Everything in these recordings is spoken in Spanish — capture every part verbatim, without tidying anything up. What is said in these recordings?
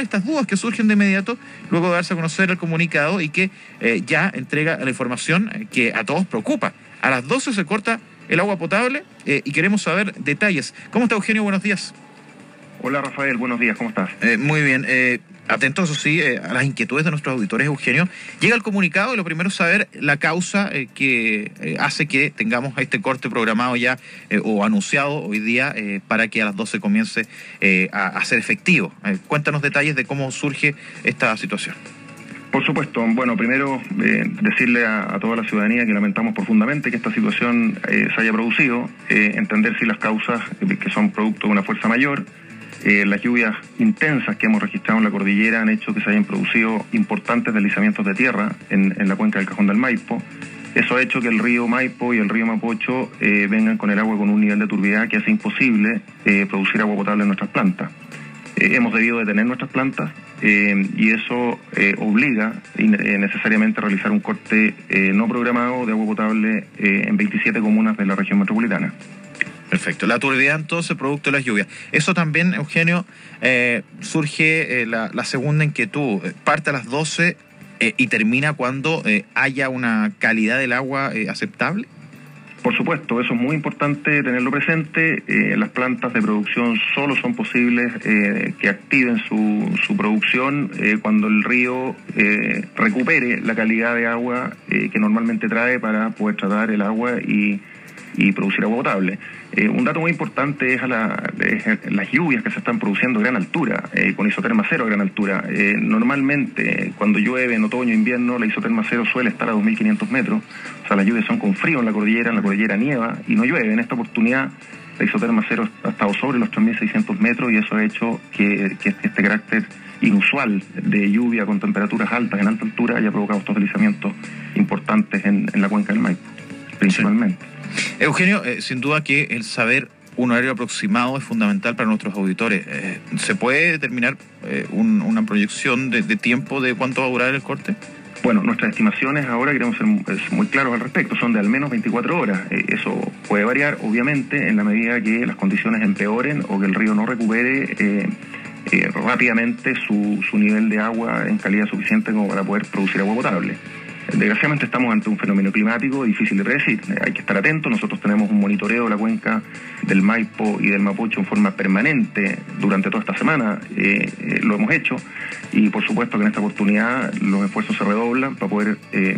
estas dudas que surgen de inmediato luego de darse a conocer el comunicado y que eh, ya entrega la información que a todos preocupa. A las doce se corta el agua potable eh, y queremos saber detalles. ¿Cómo está, Eugenio? Buenos días. Hola, Rafael, buenos días, ¿cómo estás? Eh, muy bien, eh, atentos, eso sí, eh, a las inquietudes de nuestros auditores, Eugenio. Llega el comunicado y lo primero es saber la causa eh, que eh, hace que tengamos este corte programado ya eh, o anunciado hoy día eh, para que a las doce comience eh, a, a ser efectivo. Eh, cuéntanos detalles de cómo surge esta situación. Por supuesto, bueno, primero eh, decirle a, a toda la ciudadanía que lamentamos profundamente que esta situación eh, se haya producido, eh, entender si las causas eh, que son producto de una fuerza mayor. Eh, las lluvias intensas que hemos registrado en la cordillera han hecho que se hayan producido importantes deslizamientos de tierra en, en la cuenca del Cajón del Maipo. Eso ha hecho que el río Maipo y el río Mapocho eh, vengan con el agua con un nivel de turbidez que hace imposible eh, producir agua potable en nuestras plantas. Eh, hemos debido detener nuestras plantas eh, y eso eh, obliga eh, necesariamente a realizar un corte eh, no programado de agua potable eh, en veintisiete comunas de la región metropolitana. Perfecto. La turbidez, entonces, producto de las lluvias. Eso también, Eugenio, eh, surge eh, la, la segunda inquietud. Parte a las doce eh, y termina cuando eh, haya una calidad del agua eh, aceptable. Por supuesto, eso es muy importante tenerlo presente. Eh, las plantas de producción solo son posibles eh, que activen su, su producción eh, cuando el río eh, recupere la calidad de agua eh, que normalmente trae para poder tratar el agua y y producir agua potable. Eh, un dato muy importante es, a la, es las lluvias que se están produciendo a gran altura, eh, con isoterma cero a gran altura. Eh, normalmente, cuando llueve en otoño e invierno, la isoterma cero suele estar a dos mil quinientos metros. O sea, las lluvias son con frío en la cordillera, en la cordillera nieva y no llueve. En esta oportunidad, la isoterma cero ha estado sobre los tres mil seiscientos metros y eso ha hecho que, que este carácter inusual de lluvia con temperaturas altas en alta altura haya provocado estos deslizamientos importantes en, en la cuenca del Maipo, principalmente. Sí. Eugenio, eh, sin duda que el saber un horario aproximado es fundamental para nuestros auditores. Eh, ¿Se puede determinar eh, un, una proyección de, de tiempo de cuánto va a durar el corte? Bueno, nuestras estimaciones ahora queremos ser muy claros al respecto, son de al menos veinticuatro horas. Eh, eso puede variar, obviamente, en la medida que las condiciones empeoren o que el río no recupere eh, eh, rápidamente su, su nivel de agua en calidad suficiente como para poder producir agua potable. Desgraciadamente estamos ante un fenómeno climático difícil de predecir, hay que estar atentos. Nosotros tenemos un monitoreo de la cuenca del Maipo y del Mapocho en forma permanente durante toda esta semana, eh, eh, lo hemos hecho y por supuesto que en esta oportunidad los esfuerzos se redoblan para poder eh,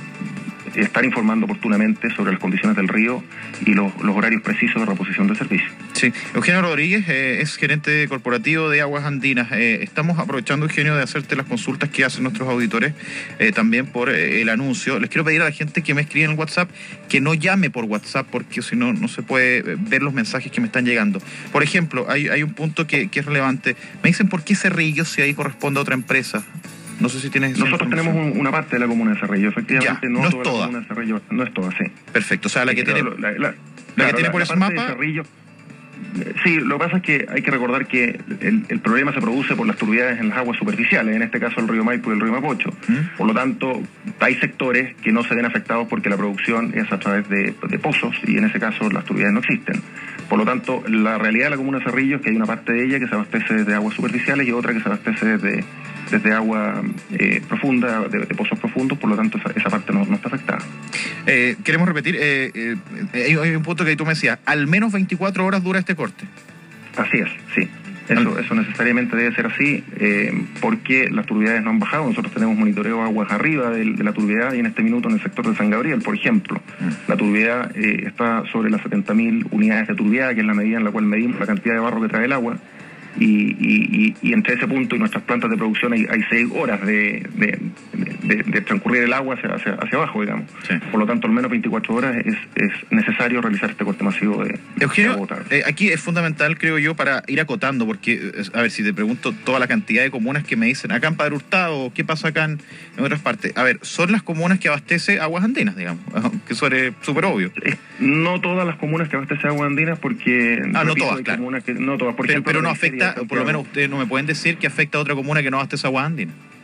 estar informando oportunamente sobre las condiciones del río y los, los horarios precisos de reposición de servicio. Sí, Eugenio Rodríguez eh, es gerente corporativo de Aguas Andinas. Eh, estamos aprovechando, Eugenio, de hacerte las consultas que hacen nuestros auditores eh, también por eh, el anuncio. Les quiero pedir a la gente que me escribe en el WhatsApp que no llame por WhatsApp porque si no, no se puede ver los mensajes que me están llegando. Por ejemplo, hay, hay un punto que, que es relevante. Me dicen por qué Cerrillo si ahí corresponde a otra empresa. No sé si tienes... Nosotros tenemos un, una parte de la comuna de Cerrillo, efectivamente. Ya, no, no es toda, toda. La comuna de Cerrillo, no es toda, sí. Perfecto, o sea, la sí, que tiene, la, la, la, la claro, que tiene la, por la ese parte mapa... de Cerrillo, sí, lo que pasa es que hay que recordar que el, el problema se produce por las turbidez en las aguas superficiales, en este caso el río Maipo y el río Mapocho. ¿Mm? Por lo tanto, hay sectores que no se ven afectados porque la producción es a través de, de pozos y en ese caso las turbidez no existen. Por lo tanto, la realidad de la comuna de Cerrillo es que hay una parte de ella que se abastece desde aguas superficiales y otra que se abastece desde, desde agua eh, profunda, de, de pozos profundos, por lo tanto esa, esa parte no, no está afectada. Eh, queremos repetir, eh, eh, hay, hay un punto que tú me decías, al menos veinticuatro horas dura este corte. Así es, sí. Eso, eso necesariamente debe ser así, eh, porque las turbidez no han bajado. Nosotros tenemos monitoreo aguas arriba de, de la turbidez y en este minuto en el sector de San Gabriel, por ejemplo, mm. la turbidez eh, está sobre las setenta mil unidades de turbidez, que es la medida en la cual medimos la cantidad de barro que trae el agua. Y, y, y, y entre ese punto y nuestras plantas de producción hay, hay seis horas de, de, de, de transcurrir el agua hacia, hacia, hacia abajo, digamos. Sí. Por lo tanto, al menos veinticuatro horas es, es necesario realizar este corte masivo de, Eugenio, de agua potable. Eh, aquí es fundamental, creo yo, para ir acotando, porque, a ver, si te pregunto toda la cantidad de comunas que me dicen, acá en Padre Hurtado, ¿qué pasa acá en, en otras partes? A ver, son las comunas que abastece Aguas Andinas, digamos, que eso es súper obvio. Eh, no todas las comunas que abastece Aguas Andinas, porque... Ah, no todas, claro. Que, no todas, por pero, ejemplo... Pero no afecta, por lo menos ustedes no me pueden decir que afecta a otra comuna que no abastece Aguas Andinas.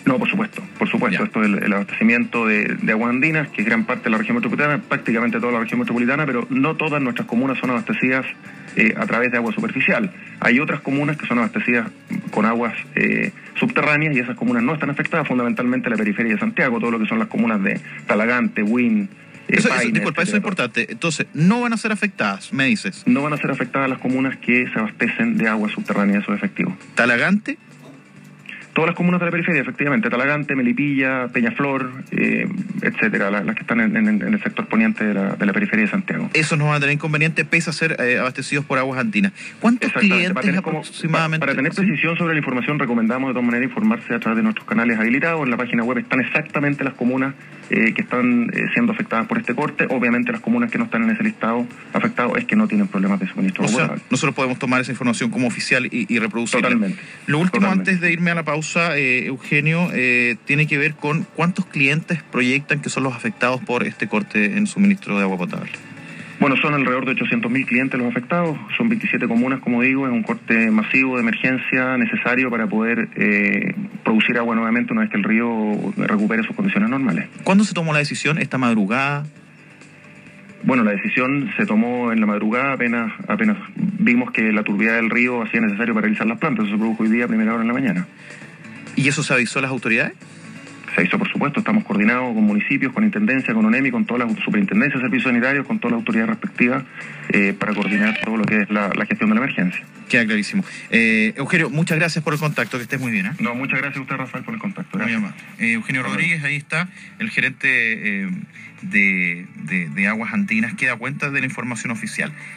No, por supuesto, por supuesto. Ya. Esto es el, el abastecimiento de, de aguas andinas, que es gran parte de la región metropolitana, prácticamente toda la región metropolitana, pero no todas nuestras comunas son abastecidas eh, a través de agua superficial. Hay otras comunas que son abastecidas con aguas eh, subterráneas y esas comunas no están afectadas, fundamentalmente la periferia de Santiago, todo lo que son las comunas de Talagante, Huín. Eh, eso, Paine, eso, disculpa, eso es importante. Entonces, no van a ser afectadas, me dices. No van a ser afectadas las comunas que se abastecen de agua subterránea, eso es efectivo. ¿Talagante? Todas las comunas de la periferia, efectivamente, Talagante, Melipilla, Peñaflor, eh, etcétera, las, las que están en, en, en el sector poniente de la, de la periferia de Santiago. Esos no van a tener inconveniente, pese a ser eh, abastecidos por aguas andinas. ¿Cuántos clientes para tener, aproximadamente? Para, para tener precisión sobre la información, recomendamos de todas maneras informarse a través de nuestros canales habilitados. En la página web están exactamente las comunas eh, que están eh, siendo afectadas por este corte. Obviamente las comunas que no están en ese listado afectado es que no tienen problemas de suministro. O sea, nosotros podemos tomar esa información como oficial y, y reproducirla. Totalmente. Lo último, totalmente. Antes de irme a la pausa, eh, Eugenio, eh, tiene que ver con cuántos clientes proyectan que son los afectados por este corte en suministro de agua potable. Bueno, son alrededor de ochocientos mil clientes los afectados, son veintisiete comunas, como digo, es un corte masivo de emergencia necesario para poder eh, producir agua nuevamente una vez que el río recupere sus condiciones normales. ¿Cuándo se tomó la decisión? ¿Esta madrugada? Bueno, la decisión se tomó en la madrugada, apenas apenas vimos que la turbidez del río hacía necesario paralizar las plantas, eso se produjo hoy día a primera hora en la mañana. ¿Y eso se avisó a las autoridades? Se hizo, por supuesto, estamos coordinados con municipios, con Intendencia, con ONEMI, con todas las superintendencias de servicios sanitarios, con todas las autoridades respectivas, eh, para coordinar todo lo que es la, la gestión de la emergencia. Queda clarísimo. Eh, Eugenio, muchas gracias por el contacto, que estés muy bien. ¿eh? No, muchas gracias a usted, Rafael, por el contacto. Muy amable. Eh, Eugenio Rodríguez, ahí está, el gerente eh, de, de, de Aguas Andinas, que da cuenta de la información oficial.